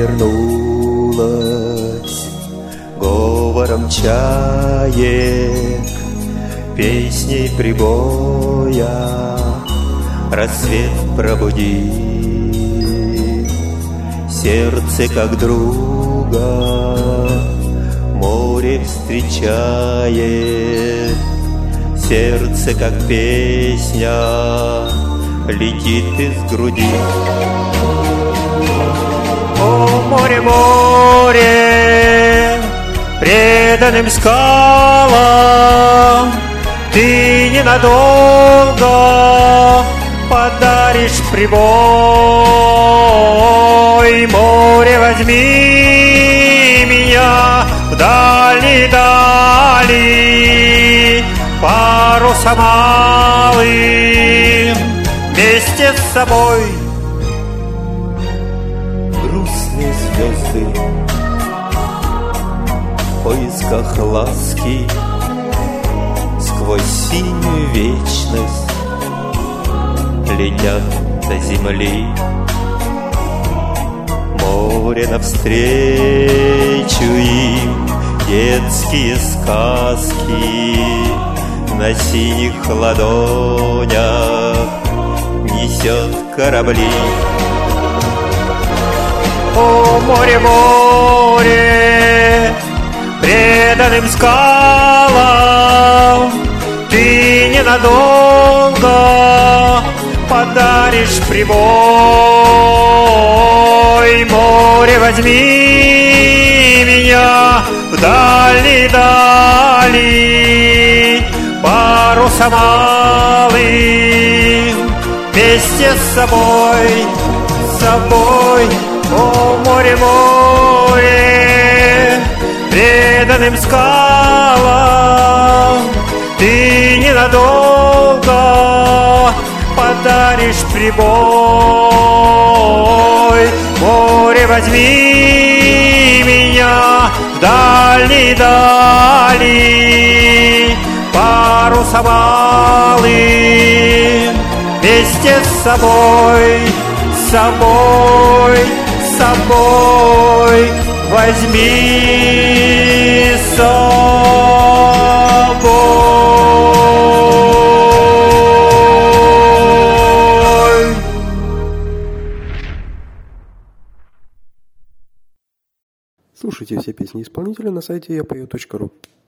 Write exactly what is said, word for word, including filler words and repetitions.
вернулась говором чаек, песней прибоя рассвет пробуди. Сердце как друга море встречает, сердце как песня летит из груди. О, море, море, преданным скалам ты ненадолго подаришь прибой. Море, возьми меня в дальние дали, парусом малым вместе с собой. Грустные звезды в поисках ласки сквозь синюю вечность летят до земли. Море навстречу им детские сказки на синих ладонях несет корабли. О, море, море, преданным скалам ты ненадолго подаришь прибой. Море, возьми меня в дальние дали, парусом малым вместе с собой, с собой. О, море, море, преданным скалам ты ненадолго подаришь прибой. Море, возьми меня в дальние дали, парусом малым вместе с собой, с собой, с собой возьми с собой. Слушайте все песни исполнителя на сайте я пою точка ру.